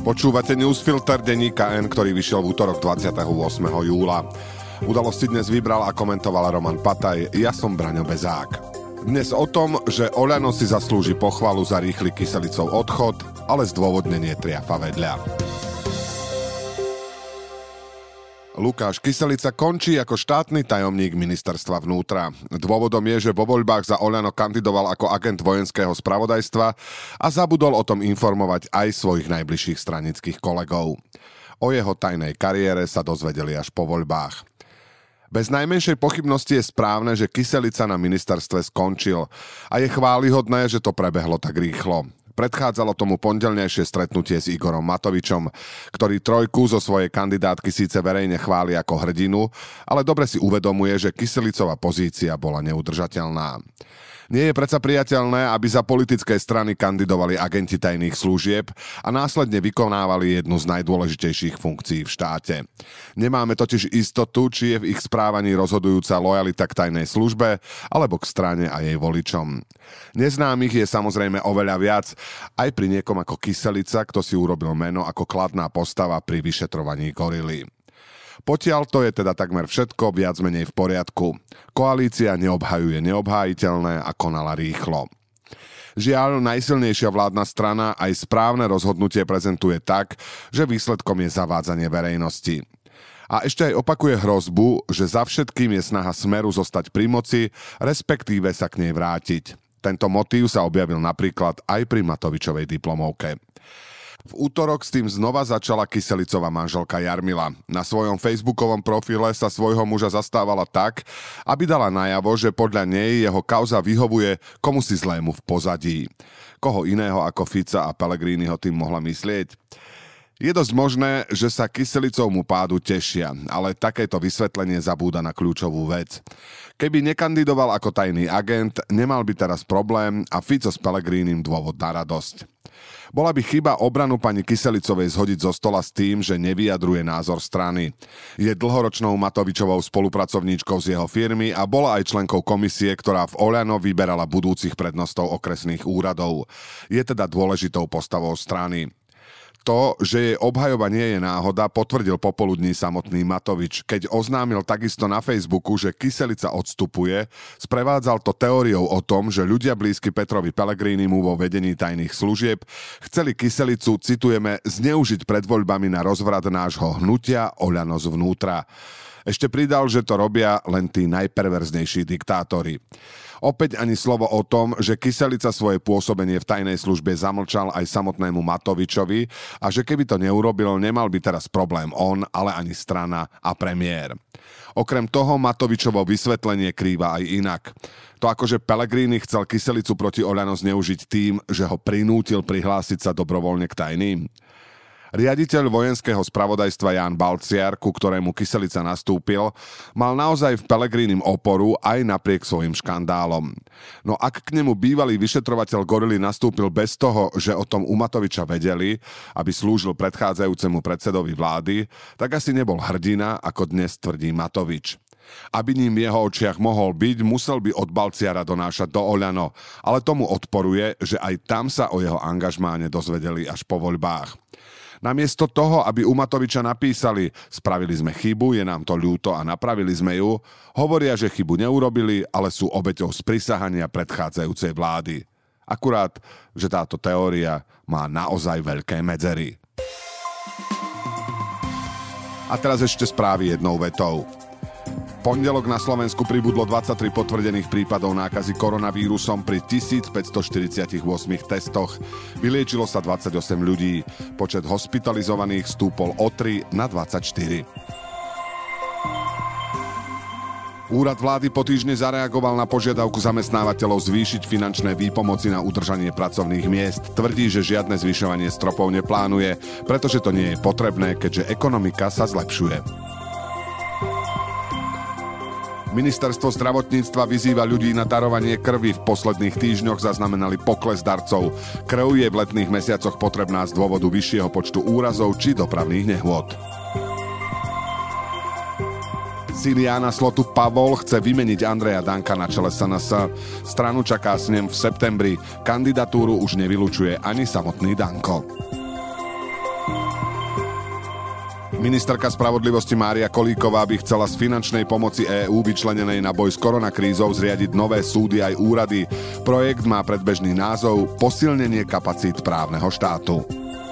Počúvate Newsfilter denníka N, ktorý vyšiel v útorok 28. júla. Udalosti dnes vybral a komentoval Roman Pataj, ja som Braňo Bezák. Dnes o tom, že Oľano si zaslúži pochvalu za rýchly Kyselicov odchod, ale zdôvodnenie triafa vedľa. Lukáš Kyselica končí ako štátny tajomník ministerstva vnútra. Dôvodom je, že vo voľbách za Oľano kandidoval ako agent vojenského spravodajstva a zabudol o tom informovať aj svojich najbližších stranických kolegov. O jeho tajnej kariére sa dozvedeli až po voľbách. Bez najmenšej pochybnosti je správne, že Kyselica na ministerstve skončil a je chválihodné, že to prebehlo tak rýchlo. Predchádzalo tomu pondelnejšie stretnutie s Igorom Matovičom, ktorý Trojku zo svojej kandidátky síce verejne chváli ako hrdinu, ale dobre si uvedomuje, že Kyselicová pozícia bola neudržateľná. Nie je predsa priateľné, aby za politické strany kandidovali agenti tajných služieb a následne vykonávali jednu z najdôležitejších funkcií v štáte. Nemáme totiž istotu, či je v ich správaní rozhodujúca lojalita k tajnej službe alebo k strane a jej voličom. Neznámych je samozrejme oveľa viac, aj pri niekom ako Kyselica, kto si urobil meno ako kladná postava pri vyšetrovaní gorily. Potiaľ to je teda takmer všetko viac menej v poriadku. Koalícia neobhajuje neobhájiteľné a konala rýchlo. Žiaľ, najsilnejšia vládna strana aj správne rozhodnutie prezentuje tak, že výsledkom je zavádzanie verejnosti. A ešte aj opakuje hrozbu, že za všetkým je snaha Smeru zostať pri moci, respektíve sa k nej vrátiť. Tento motív sa objavil napríklad aj pri Matovičovej diplomovke. V útorok s tým znova začala Kyselicová manželka Jarmila. Na svojom facebookovom profile sa svojho muža zastávala tak, aby dala najavo, že podľa nej jeho kauza vyhovuje komusi zlému v pozadí. Koho iného ako Fica a Pellegriniho tým mohla myslieť? Je dosť možné, že sa Kyselicovmu pádu tešia, ale takéto vysvetlenie zabúda na kľúčovú vec. Keby nekandidoval ako tajný agent, nemal by teraz problém a Fico s Pellegrinim dôvod na radosť. Bola by chyba obranu pani Kyselicovej zhodiť zo stola s tým, že nevyjadruje názor strany. Je dlhoročnou Matovičovou spolupracovníčkou z jeho firmy a bola aj členkou komisie, ktorá v Oľano vyberala budúcich prednostov okresných úradov. Je teda dôležitou postavou strany. To, že jej obhajoba nie je náhoda, potvrdil popoludní samotný Matovič, keď oznámil takisto na Facebooku, že Kyselica odstupuje, sprevádzal to teóriou o tom, že ľudia blízky Petrovi Pellegrinimu vo vedení tajných služieb chceli Kyselicu, citujeme, zneužiť pred voľbami na rozvrat nášho hnutia Oľano zvnútra. Ešte pridal, že to robia len tí najperverznejší diktátori. Opäť ani slovo o tom, že Kyselica svoje pôsobenie v tajnej službe zamlčal aj samotnému Matovičovi a že keby to neurobil, nemal by teraz problém on, ale ani strana a premiér. Okrem toho Matovičovo vysvetlenie krýva aj inak. To akože Pellegrini chcel Kyselicu proti Oľano zneužiť tým, že ho prinútil prihlásiť sa dobrovoľne k tajným. Riaditeľ vojenského spravodajstva Ján Balciar, ku ktorému Kyselica nastúpil, mal naozaj v Pellegrinim oporu aj napriek svojim škandálom. No ak k nemu bývalý vyšetrovateľ gorily nastúpil bez toho, že o tom u Matoviča vedeli, aby slúžil predchádzajúcemu predsedovi vlády, tak asi nebol hrdina, ako dnes tvrdí Matovič. Aby ním v jeho očiach mohol byť, musel by od Balciara donášať do Oľano, ale tomu odporuje, že aj tam sa o jeho angažmáne dozvedeli až po voľbách. Namiesto toho, aby u Matoviča napísali spravili sme chybu, je nám to ľúto a napravili sme ju, hovoria, že chybu neurobili, ale sú obeťou sprisahania predchádzajúcej vlády. Akurát, že táto teória má naozaj veľké medzery. A teraz ešte správy jednou vetou. V pondelok na Slovensku pribudlo 23 potvrdených prípadov nákazy koronavírusom pri 1548 testoch. Vyliečilo sa 28 ľudí. Počet hospitalizovaných stúpol o 3 na 24. Úrad vlády po týždni zareagoval na požiadavku zamestnávateľov zvýšiť finančné výpomoci na udržanie pracovných miest. Tvrdí, že žiadne zvyšovanie stropov neplánuje, pretože to nie je potrebné, keďže ekonomika sa zlepšuje. Ministerstvo zdravotníctva vyzýva ľudí na darovanie krvi. V posledných týždňoch zaznamenali pokles darcov. Krv je v letných mesiacoch potrebná z dôvodu vyššieho počtu úrazov či dopravných nehôd. Syn Jána Slotu Pavol chce vymeniť Andreja Danka na čele SNS. Stranu čaká snem v septembri. Kandidatúru už nevylučuje ani samotný Danko. Ministerka spravodlivosti Mária Kolíková by chcela z finančnej pomoci EÚ vyčlenenej na boj s koronakrízou zriadiť nové súdy aj úrady. Projekt má predbežný názov Posilnenie kapacít právneho štátu.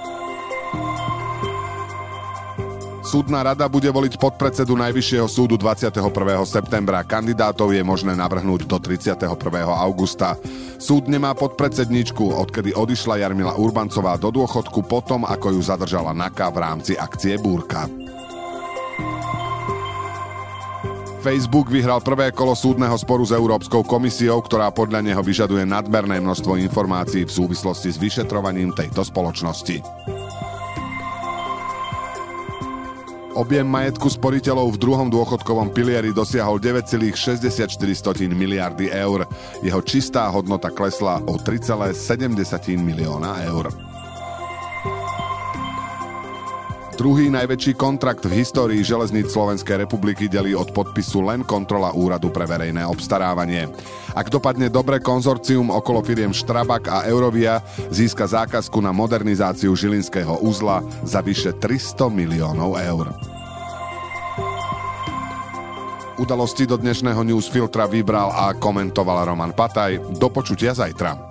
Súdna rada bude voliť podpredsedu Najvyššieho súdu 21. septembra. Kandidátov je možné navrhnúť do 31. augusta. Súd nemá podpredsedničku, odkedy odišla Jarmila Urbancová do dôchodku potom, ako ju zadržala NAKA v rámci akcie Búrka. Facebook vyhral prvé kolo súdneho sporu s Európskou komisiou, ktorá podľa neho vyžaduje nadmerné množstvo informácií v súvislosti s vyšetrovaním tejto spoločnosti. Objem majetku sporiteľov v druhom dôchodkovom pilieri dosiahol 9,64 miliardy eur. Jeho čistá hodnota klesla o 3,7 milióna eur. Druhý najväčší kontrakt v histórii železníc Slovenskej republiky delí od podpisu len kontrola Úradu pre verejné obstarávanie. Ak dopadne dobre, konzorcium okolo firiem Strabag a Eurovia získa zákazku na modernizáciu žilinského uzla za vyše 300 miliónov eur. Udalosti do dnešného newsfiltra vybral a komentoval Roman Pataj. Do počutia zajtra.